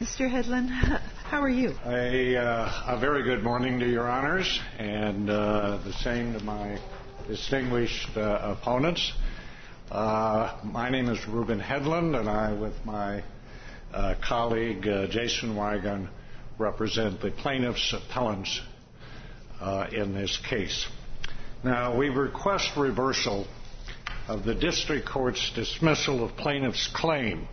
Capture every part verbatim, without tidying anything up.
Mister Hedlund, how are you? A, uh, a very good morning to your honors, and uh, the same to my distinguished uh, opponents. Uh, my name is Reuben Hedlund, and I, with my uh, colleague uh, Jason Wigan, represent the plaintiffs' appellants uh, in this case. Now, we request reversal of the district court's dismissal of plaintiff's claim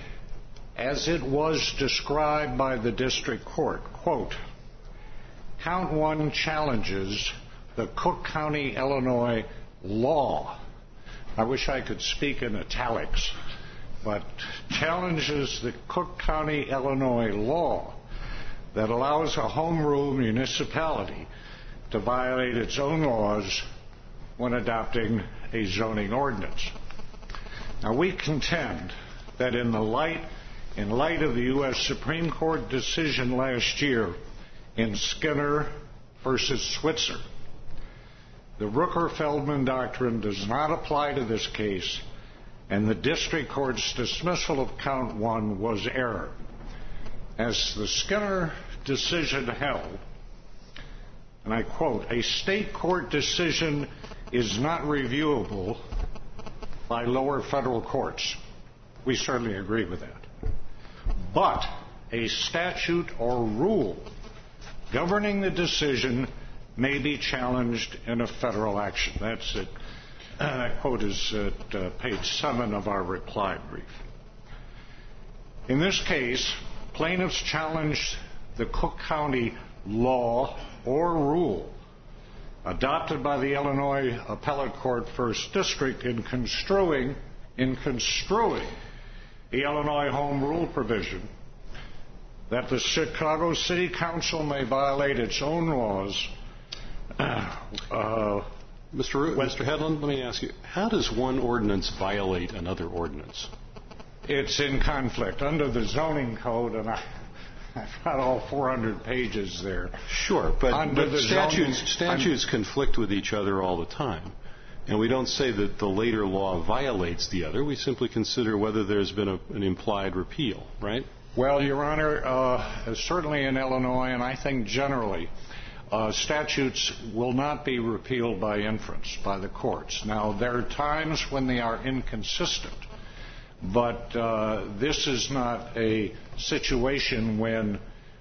as it was described by the district court. Quote, count one challenges the Cook County, Illinois law. I wish I could speak in italics, but challenges the Cook County, Illinois law that allows a home rule municipality to violate its own laws when adopting a zoning ordinance. Now, we contend that in the light in light of the U S Supreme Court decision last year in Skinner versus Switzer, the Rooker-Feldman doctrine does not apply to this case, and the district court's dismissal of count one was error. As the Skinner decision held, and I quote, a state court decision is not reviewable by lower federal courts. We certainly agree with that. But a statute or rule governing the decision may be challenged in a federal action. That's it. Uh, that quote is at uh, page seven of our reply brief. In this case, plaintiffs challenged the Cook County law or rule adopted by the Illinois Appellate Court First District in construing in construing the Illinois Home Rule provision that the Chicago City Council may violate its own laws. Uh, Mister Root, Mister Hedlund, let me ask you, how does one ordinance violate another ordinance? It's in conflict. Under the zoning code, and I, I've got all four hundred pages there. Sure, but, Under but the statutes, zoning, statutes conflict with each other all the time. And we don't say that the later law violates the other. We simply consider whether there's been a, an implied repeal, right? Well, Your Honor, uh, certainly in Illinois, and I think generally, uh, statutes will not be repealed by inference by the courts. Now, there are times when they are inconsistent, but uh, this is not a situation when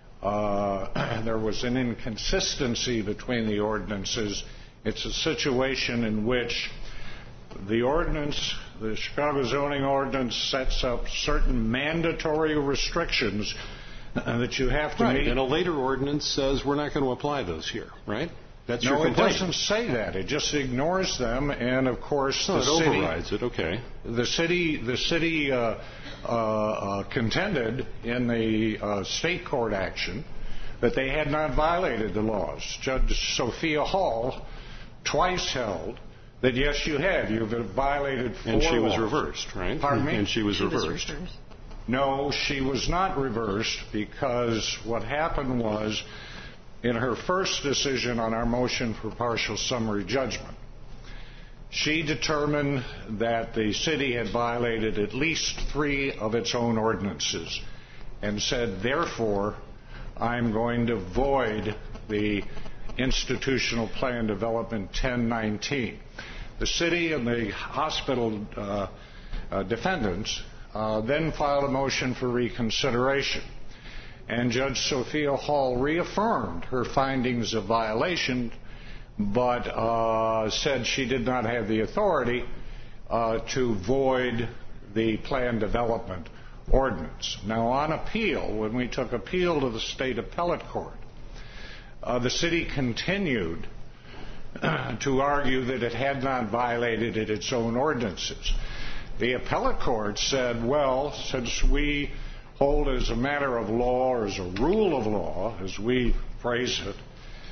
uh, there was an inconsistency between the ordinances. It's a situation in which the ordinance, the Chicago zoning ordinance, sets up certain mandatory restrictions uh, that you have to right. meet. And a later ordinance says we're not going to apply those here, right? That's no, your complaint. it doesn't say that. It just ignores them, and of course no, the it city overrides it. Okay. The city, the city uh, uh, uh, contended in the uh, state court action that they had not violated the laws. Judge Sophia Hall twice held that yes, you had. You've violated four And she was laws. reversed, right? Pardon me? And she was She reversed. was reversed. No, she was not reversed, because what happened was, in her first decision on our motion for partial summary judgment, she determined that the city had violated at least three of its own ordinances and said, therefore, I'm going to void the Institutional Plan Development ten nineteen. The city and the hospital uh, uh, defendants uh, then filed a motion for reconsideration. And Judge Sophia Hall reaffirmed her findings of violation, but uh, said she did not have the authority uh, to void the plan development ordinance. Now, on appeal, when we took appeal to the state appellate court, Uh, the city continued uh, to argue that it had not violated it, its own ordinances. The appellate court said, well, since we hold as a matter of law, or as a rule of law, as we phrase it,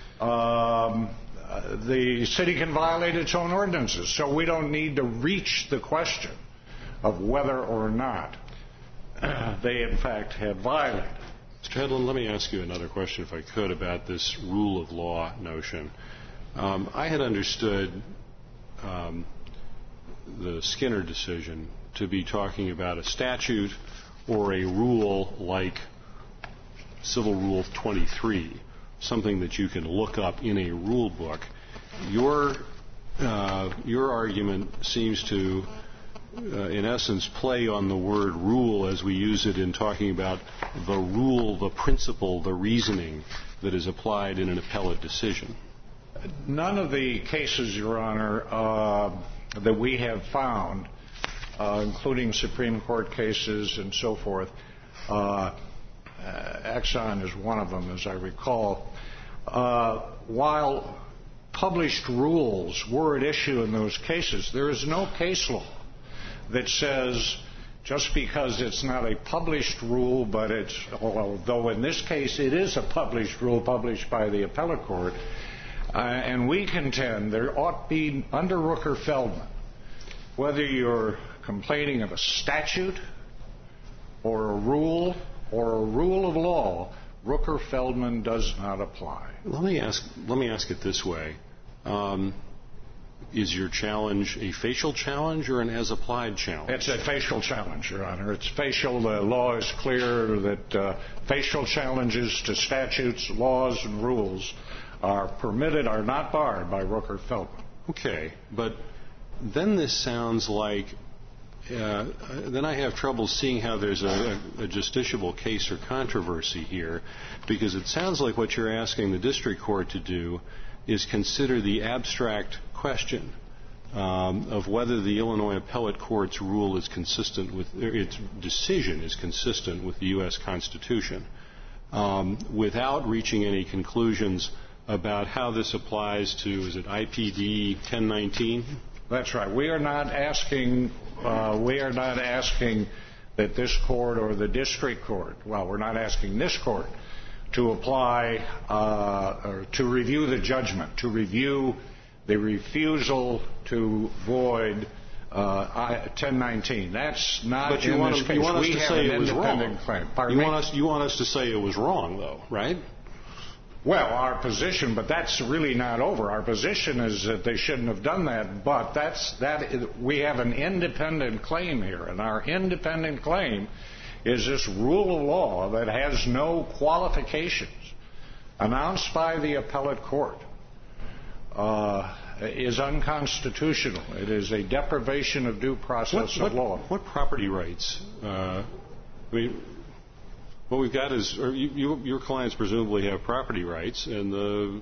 um, uh, the city can violate its own ordinances, so we don't need to reach the question of whether or not uh, they, in fact, had violated. Mister Hedlund, let me ask you another question, if I could, about this rule of law notion. Um, I had understood um, the Skinner decision to be talking about a statute or a rule like Civil Rule twenty-three, something that you can look up in a rule book. Your uh, your argument seems to, uh, in essence, play on the word rule as we use it in talking about the rule, the principle, the reasoning that is applied in an appellate decision. None of the cases, Your Honor, uh, that we have found, uh, including Supreme Court cases and so forth, uh, uh, Exxon is one of them, as I recall, uh, while published rules were at issue in those cases, there is no case law that says just because it's not a published rule, but it's, although in this case it is a published rule published by the appellate court, uh, and we contend there ought to be, under Rooker-Feldman, whether you're complaining of a statute or a rule or a rule of law, Rooker-Feldman does not apply. Let me ask, let me ask it this way. Um, is your challenge a facial challenge or an as-applied challenge? It's a facial challenge, Your Honor. It's facial. The law is clear that uh, facial challenges to statutes, laws, and rules are permitted, are not barred by Rooker-Feldman. Okay, but then this sounds like, uh, then I have trouble seeing how there's a, a justiciable case or controversy here, because it sounds like what you're asking the district court to do is consider the abstract question um, of whether the Illinois appellate court's rule is consistent with, or its decision is consistent with the U S Constitution, um, without reaching any conclusions about how this applies to, is it I P D ten nineteen? That's right. We are not asking, uh, we are not asking that this court or the district court, well, we're not asking this court to apply, uh, or to review the judgment, to review the refusal to void uh, ten nineteen. That's not but you in want this to, case. You want us we to have say an it was independent wrong. claim. Pardon you me? want us, you want us to say it was wrong, though, right? Well, our position, but that's really not over. Our position is that they shouldn't have done that, but that's that. Is, we have an independent claim here, and our independent claim is this rule of law that has no qualifications, announced by the appellate court, uh, is unconstitutional. It is a deprivation of due process what, of law. What property rights? Uh, I mean, what we've got is, or you, you, your clients presumably have property rights, and the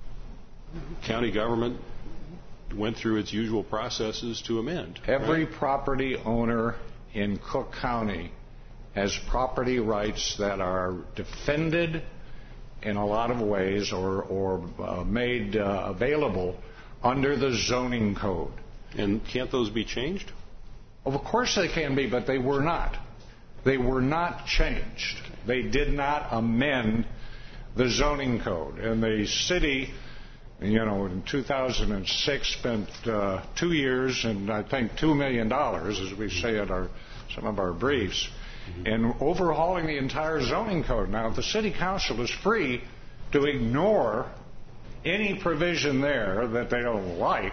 county government went through its usual processes to amend. Every right? property owner in Cook County has property rights that are defended in a lot of ways or, or uh, made uh, available under the zoning code. And can't those be changed? Of course they can be, but they were not. They were not changed. They did not amend the zoning code. And the city, you know, in two thousand six spent uh, two years and I think two million dollars, as we say in our, some of our briefs, mm-hmm. in overhauling the entire zoning code. Now, the city council is free to ignore any provision there that they don't like.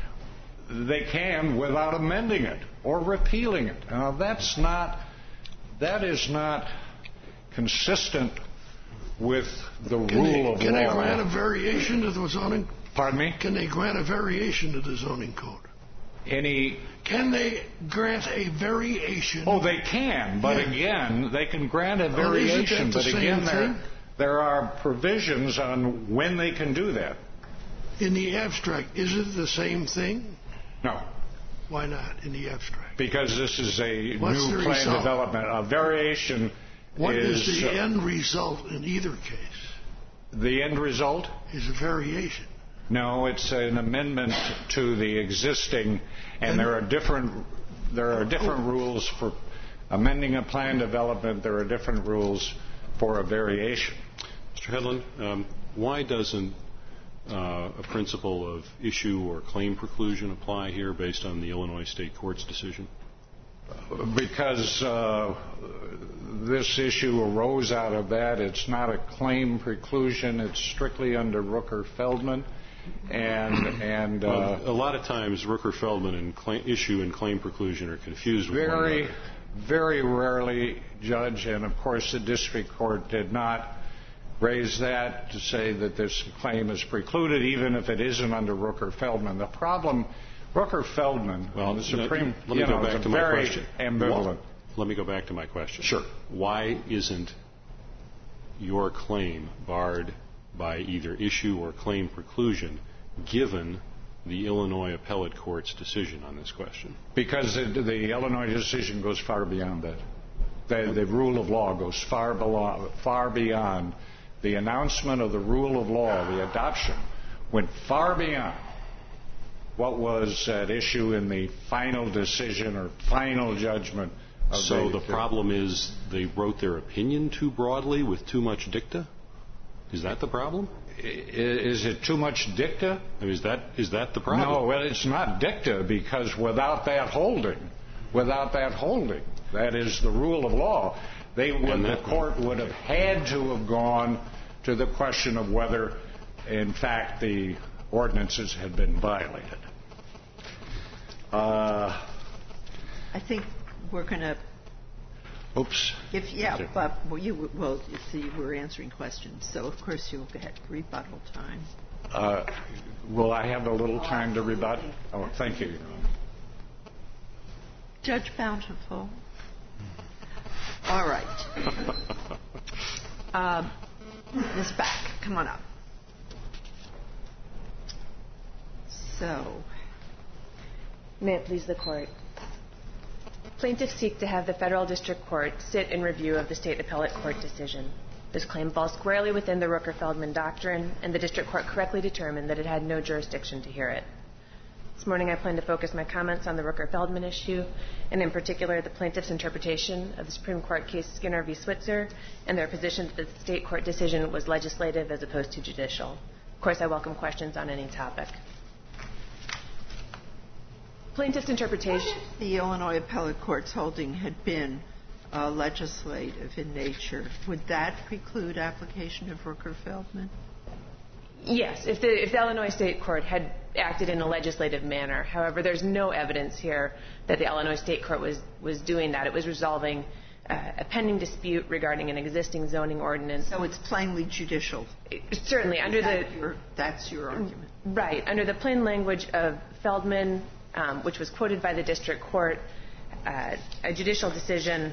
They can without amending it or repealing it. Now, that's not, that is not consistent with the can rule they, of can law. Can they grant a variation to the zoning? Pardon me? Can they grant a variation to the zoning code? Any? Can they grant a variation? Oh, they can, but yeah. again, they can grant a variation, well, but again, there, there are provisions on when they can do that. In the abstract, is it the same thing? No. Why not in the abstract? Because this is a What's new plan result? development. A variation what is... is the uh, end result in either case? The end result? Is a variation. No, it's an amendment to the existing, and, and there are different there are different oh. rules for amending a plan development. There are different rules for a variation. Mister Hedlund, um, why doesn't uh, a principle of issue or claim preclusion apply here based on the Illinois State Court's decision? Because uh, this issue arose out of that. It's not a claim preclusion. It's strictly under Rooker-Feldman. And, and uh, well, a lot of times Rooker-Feldman and claim, issue and claim preclusion are confused with very, one another. very rarely, Judge, and of course the district court did not raise that to say that this claim is precluded, even if it isn't under Rooker-Feldman. The problem, Rooker-Feldman, well, the Supreme, let me you go know, back to my very question. ambivalent. Well, let me go back to my question. Sure. Why isn't your claim barred by either issue or claim preclusion, given the Illinois appellate court's decision on this question? Because the, the Illinois decision goes far beyond that. The, the rule of law goes far, below, far beyond. The announcement of the rule of law, the adoption, went far beyond what was at issue in the final decision or final judgment. Of so the, the problem is they wrote their opinion too broadly with too much dicta? Is that the problem? Is it too much dicta? I mean, is that is that the problem? No, well, it's not dicta, because without that holding, without that holding, that is the rule of law, they would, the court would have had to have gone to the question of whether, in fact, the ordinances had been violated. Uh, I think we're going to. Oops. If yeah, but well, you well, you see, we're answering questions, so of course you'll get rebuttal time. Uh, will I have a little time to rebut? Oh, thank you. Judge Bountiful. All right. um, Miz Back, come on up. So, may it please the court. Plaintiffs seek to have the federal district court sit in review of the state appellate court decision. This claim falls squarely within the Rooker-Feldman doctrine, and the district court correctly determined that it had no jurisdiction to hear it. This morning I plan to focus my comments on the Rooker-Feldman issue, and in particular the plaintiff's interpretation of the Supreme Court case Skinner v. Switzer and their position that the state court decision was legislative as opposed to judicial. Of course, I welcome questions on any topic. Plaintiff's interpretation. The Illinois appellate court's holding had been uh, legislative in nature. Would that preclude application of Rooker-Feldman? Yes, if the, if the Illinois state court had acted in a legislative manner. However, there's no evidence here that the Illinois state court was, was doing that. It was resolving uh, a pending dispute regarding an existing zoning ordinance. So it's plainly judicial. Certainly, under that the your, that's your argument. Right, under the plain language of Feldman, um, which was quoted by the district court, uh, a judicial decision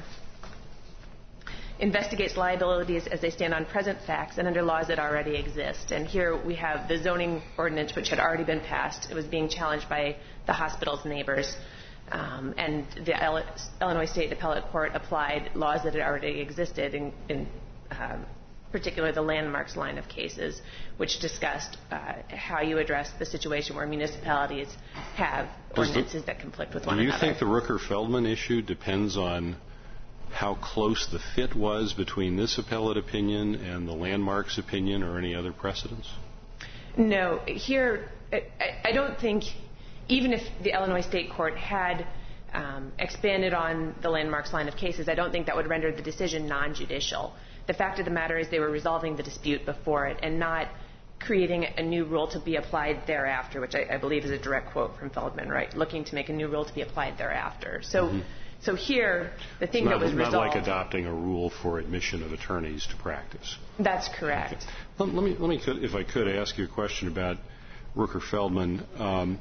investigates liabilities as they stand on present facts and under laws that already exist. And here we have the zoning ordinance, which had already been passed. It was being challenged by the hospital's neighbors. Um, and the Illinois State Appellate Court applied laws that had already existed, in, in uh, particular the landmarks line of cases, which discussed uh, how you address the situation where municipalities have ordinances that conflict with one another. Do you think the Rooker-Feldman issue depends on how close the fit was between this appellate opinion and the landmarks opinion or any other precedents? No. Here, I, I don't think, even if the Illinois State Court had um, expanded on the landmarks line of cases, I don't think that would render the decision non-judicial. The fact of the matter is they were resolving the dispute before it and not creating a new rule to be applied thereafter, which I, I believe is a direct quote from Feldman, right? Looking to make a new rule to be applied thereafter. So. Mm-hmm. So here, the thing not, that was not resolved... Not like adopting a rule for admission of attorneys to practice. That's correct. Okay. Let, let me, let me, if I could, ask you a question about Rooker-Feldman, um,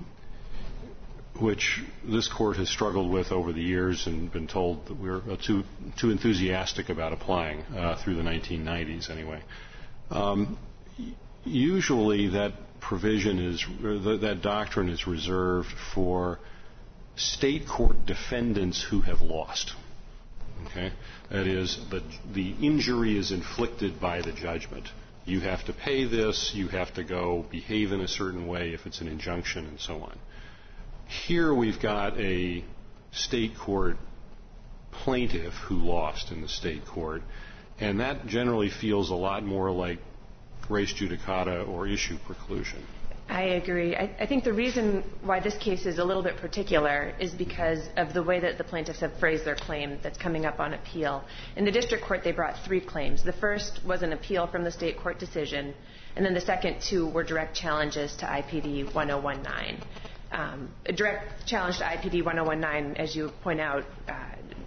which this Court has struggled with over the years and been told that we're uh, too, too enthusiastic about applying uh, through the nineteen nineties anyway. Um, usually that provision is, or the, that doctrine is reserved for state court defendants who have lost. Okay? That is, the, the injury is inflicted by the judgment. You have to pay this, you have to go behave in a certain way if it's an injunction, and so on. Here we've got a state court plaintiff who lost in the state court, and that generally feels a lot more like res judicata or issue preclusion. I agree. I, I think the reason why this case is a little bit particular is because of the way that the plaintiffs have phrased their claim that's coming up on appeal. In the district court, they brought three claims. The first was an appeal from the state court decision, and then the second two were direct challenges to I P D one oh one nine. Um, a direct challenge to I P D one oh one nine, as you point out, uh,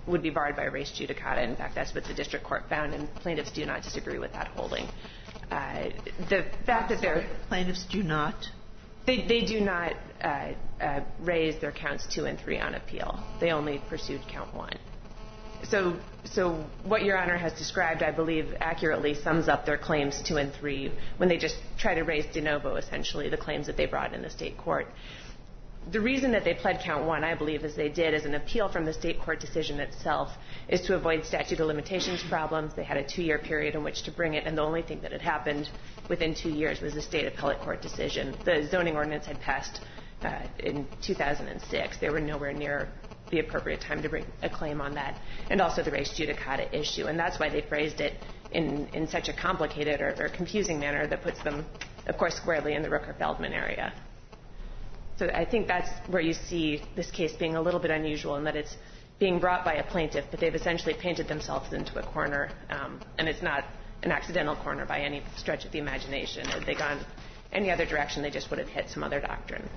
would be barred by res judicata. In fact, that's what the district court found, and plaintiffs do not disagree with that holding. Uh, the fact that they're plaintiffs do not they they do not uh, uh, raise their counts two and three on appeal. They only pursued count one. So so what Your Honor has described, I believe, accurately sums up their claims two and three when they just try to raise de novo, essentially, the claims that they brought in the state court. The reason that they pled count one, I believe, as they did, as an appeal from the state court decision itself, is to avoid statute of limitations problems. They had a two-year period in which to bring it, and the only thing that had happened within two years was the state appellate court decision. The zoning ordinance had passed uh, in two thousand six. They were nowhere near the appropriate time to bring a claim on that, and also the res judicata issue. And that's why they phrased it in, in such a complicated or, or confusing manner that puts them, of course, squarely in the Rooker-Feldman area. So I think that's where you see this case being a little bit unusual in that it's being brought by a plaintiff, but they've essentially painted themselves into a corner, um, and it's not an accidental corner by any stretch of the imagination. Had they gone any other direction, they just would have hit some other doctrine.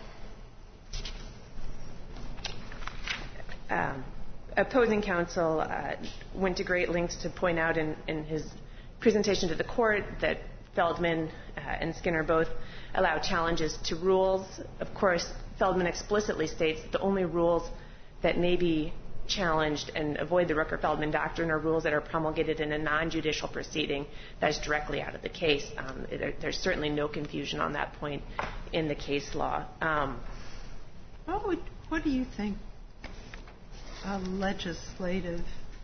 Um, opposing counsel uh, went to great lengths to point out in, in his presentation to the court that Feldman uh, and Skinner both allow challenges to rules. Of course, Feldman explicitly states that the only rules that may be challenged and avoid the Rooker-Feldman doctrine are rules that are promulgated in a non-judicial proceeding that is directly out of the case. Um, there, there's certainly no confusion on that point in the case law. Um, what, would, what do you think a legislative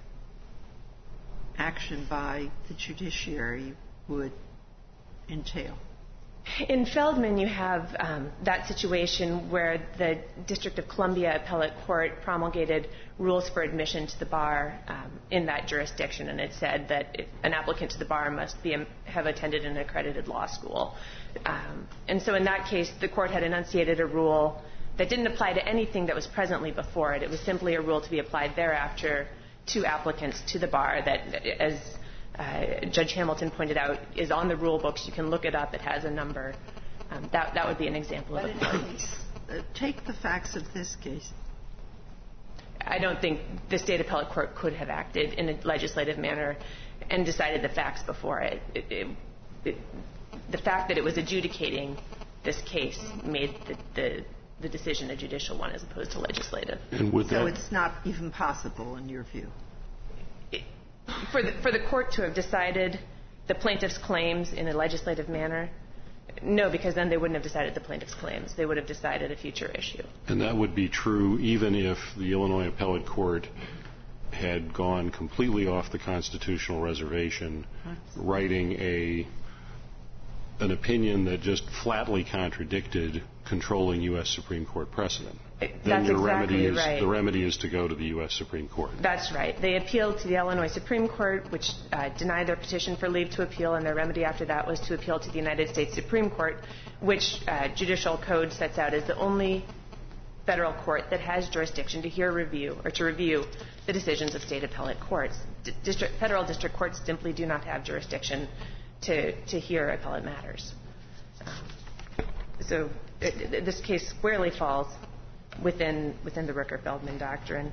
action by the judiciary would entail? In Feldman, you have um, that situation where the District of Columbia Appellate Court promulgated rules for admission to the bar um, in that jurisdiction, and it said that if an applicant to the bar must be have attended an accredited law school. Um, and so in that case, the court had enunciated a rule that didn't apply to anything that was presently before it. It was simply a rule to be applied thereafter to applicants to the bar that, as Uh, Judge Hamilton pointed out, is on the rule books. You can look it up. It has a number. Um, that, that would be an example but of a case. Uh, take the facts of this case. I don't think the state appellate court could have acted in a legislative manner and decided the facts before it. It, it, it the fact that it was adjudicating this case made the, the, the decision a judicial one as opposed to legislative. And with so that, it's not even possible in your view? It, For the, for the court to have decided the plaintiff's claims in a legislative manner, no, because then they wouldn't have decided the plaintiff's claims. They would have decided a future issue. And that would be true even if the Illinois Appellate Court had gone completely off the constitutional reservation, writing a an opinion that just flatly contradicted controlling U S Supreme Court precedent. It, then that's your exactly remedy is right. the remedy is to go to the U S Supreme Court. That's right. They appealed to the Illinois Supreme Court, which uh, denied their petition for leave to appeal, and their remedy after that was to appeal to the United States Supreme Court, which uh, judicial code sets out as the only federal court that has jurisdiction to hear review or to review the decisions of state appellate courts. D- district, federal district courts simply do not have jurisdiction to, to hear appellate matters. Um, so it, this case squarely falls within within the Rooker-Feldman doctrine.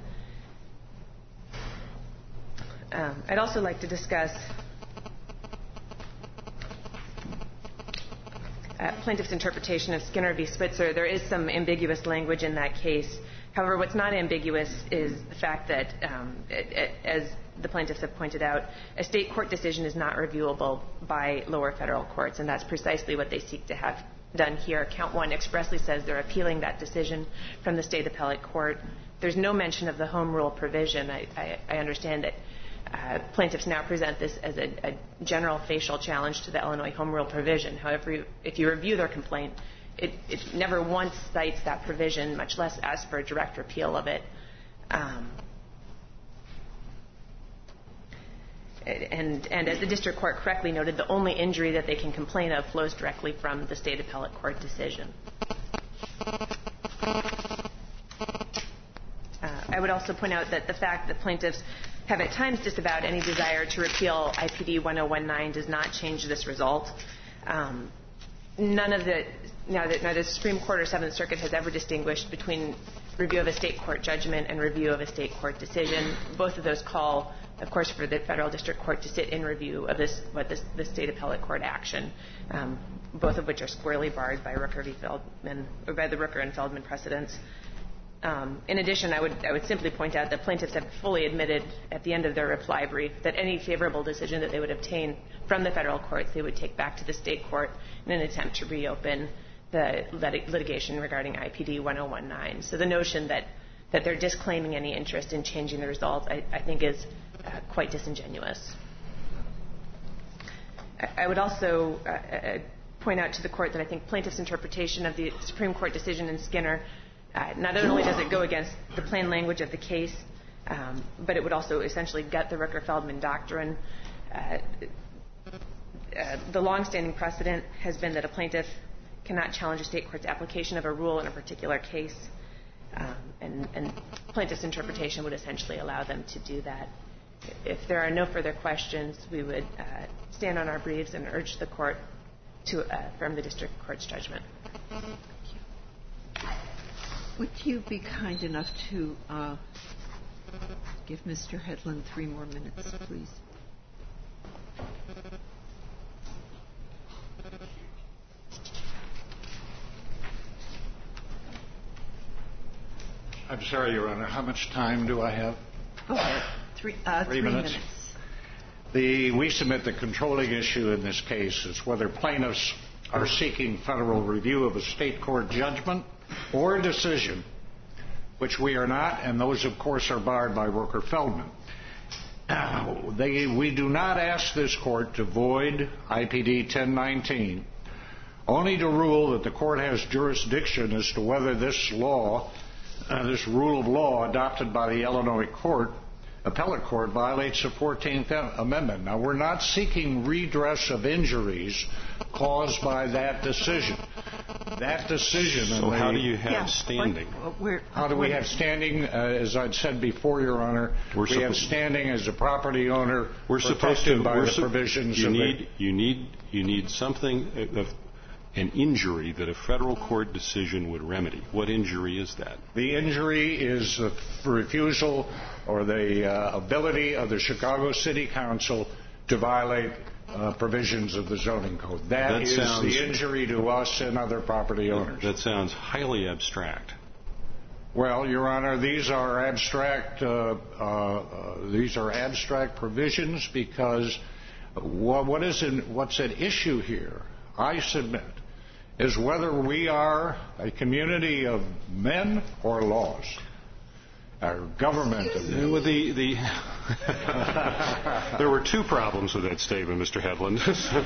Um, I'd also like to discuss uh, plaintiff's interpretation of Skinner v. Spitzer. There is some ambiguous language in that case. However, what's not ambiguous is the fact that, um, it, it, as the plaintiffs have pointed out, a state court decision is not reviewable by lower federal courts, and that's precisely what they seek to have done here. Count one expressly says they're appealing that decision from the state appellate court. There's no mention of the home rule provision. I, I, I understand that uh, plaintiffs now present this as a, a general facial challenge to the Illinois home rule provision. However, if you review their complaint, it, it never once cites that provision, much less asks for a direct repeal of it. Um, And, and as the district court correctly noted, the only injury that they can complain of flows directly from the state appellate court decision. Uh, I would also point out that the fact that plaintiffs have at times disavowed any desire to repeal I P D ten nineteen does not change this result. Um, none of the now that neither the Supreme Court or Seventh Circuit has ever distinguished between review of a state court judgment and review of a state court decision. Both of those call, of course, for the federal district court to sit in review of this, what this, the state appellate court action, um, both of which are squarely barred by Rooker v. Feldman, or by the Rooker and Feldman precedents. Um, in addition, I would, I would simply point out that plaintiffs have fully admitted at the end of their reply brief that any favorable decision that they would obtain from the federal courts, they would take back to the state court in an attempt to reopen the lit- litigation regarding I P D ten nineteen. So the notion that, that they're disclaiming any interest in changing the results, I, I think is uh, quite disingenuous. I, I would also uh, uh, point out to the court that I think plaintiffs' interpretation of the Supreme Court decision in Skinner, uh, not only does it go against the plain language of the case, um, but it would also essentially gut the Rooker-Feldman doctrine. Uh, uh, the longstanding precedent has been that a plaintiff cannot challenge a state court's application of a rule in a particular case, um, and, and plaintiff's interpretation would essentially allow them to do that. If there are no further questions, we would uh, stand on our briefs and urge the court to uh, affirm the district court's judgment. Would you be kind enough to uh, give Mister Hedlund three more minutes, please? I'm sorry, Your Honor. How much time do I have? Go ahead. Three, uh, three, three minutes. minutes. The, we submit the controlling issue in this case is whether plaintiffs are seeking federal review of a state court judgment or a decision, which we are not, and those, of course, are barred by Rooker-Feldman. Uh, they, we do not ask this court to void I P D ten nineteen, only to rule that the court has jurisdiction as to whether this law, uh, this rule of law adopted by the Illinois court, appellate court, violates the fourteenth Amendment. Now, we're not seeking redress of injuries caused by that decision. That decision... So how the, do you have yeah, standing? What, we're, how do we have standing? Uh, as I'd said before, Your Honor, we're we have standing as a property owner we're supposed to, by we're the su- provisions you of need, the... You need, you need something, of an injury that a federal court decision would remedy. What injury is that? The injury is the refusal or the uh, ability of the Chicago City Council to violate uh, provisions of the zoning code. That, that is sounds, the injury to us and other property owners. That sounds highly abstract. Well, Your Honor, these are abstract. Uh, uh, uh, these are abstract provisions because what, what is in, what's at issue here, I submit, is whether we are a community of men or laws. Our government. Uh, with the, the there were two problems with that statement, Mister Hedlund.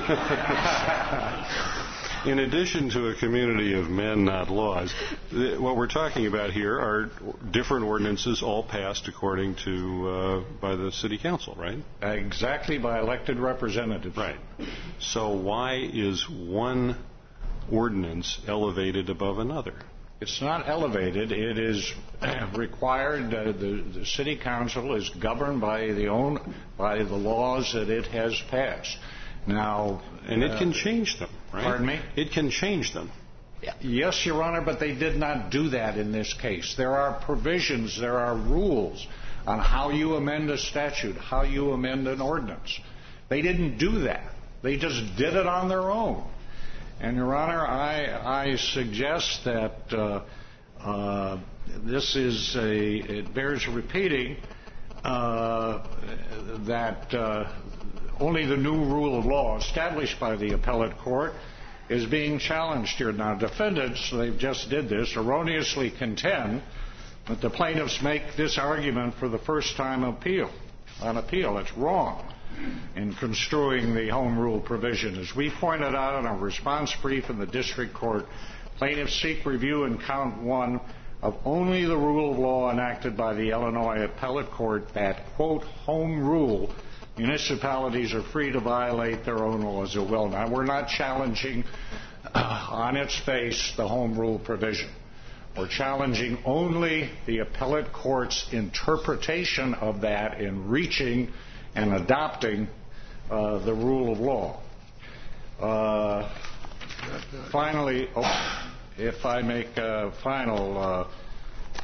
In addition to a community of men, not laws, th- what we're talking about here are different ordinances all passed according to uh, by the city council, right? Exactly, by elected representatives. Right. So why is one ordinance elevated above another? It's not elevated. It is required. Uh, the, the city council is governed by the own by the laws that it has passed. Now, and it uh, can change them, right? Pardon me? It can change them. Yes, Your Honor, but they did not do that in this case. There are provisions, there are rules on how you amend a statute, how you amend an ordinance. They didn't do that. They just did it on their own. And, Your Honor, I, I suggest that uh, uh, this is a, it bears repeating uh, that uh, only the new rule of law established by the appellate court is being challenged here. Now, defendants, they just did this, erroneously contend that the plaintiffs make this argument for the first time appeal, on appeal. It's wrong in construing the home rule provision. As we pointed out in our response brief in the district court, plaintiffs seek review in count one of only the rule of law enacted by the Illinois appellate court that, quote, home rule, municipalities are free to violate their own laws at will. Now, we're not challenging uh, on its face the home rule provision. We're challenging only the appellate court's interpretation of that in reaching and adopting uh, the rule of law. Uh, finally, oh, if I make a final uh,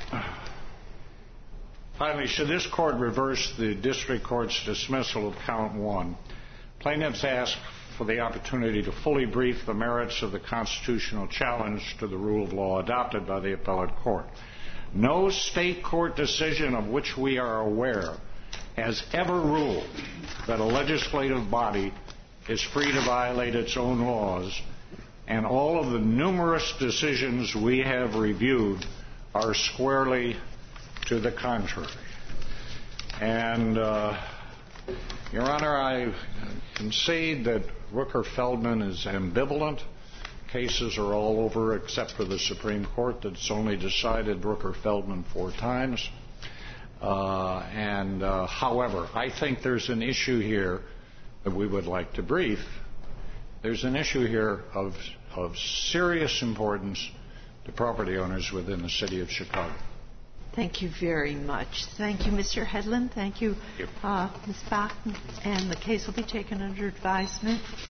Finally, should this court reverse the district court's dismissal of count one, plaintiffs ask for the opportunity to fully brief the merits of the constitutional challenge to the rule of law adopted by the appellate court. No state court decision of which we are aware has ever ruled that a legislative body is free to violate its own laws, and all of the numerous decisions we have reviewed are squarely to the contrary. And, uh, Your Honor, I concede that Rooker-Feldman is ambivalent. Cases are all over except for the Supreme Court that's only decided Rooker-Feldman four times. Uh, and, uh, however, I think there's an issue here that we would like to brief. There's an issue here of, of serious importance to property owners within the city of Chicago. Thank you very much. Thank you, Mister Hedlund. Thank you, uh, Miz Bachman. And the case will be taken under advisement.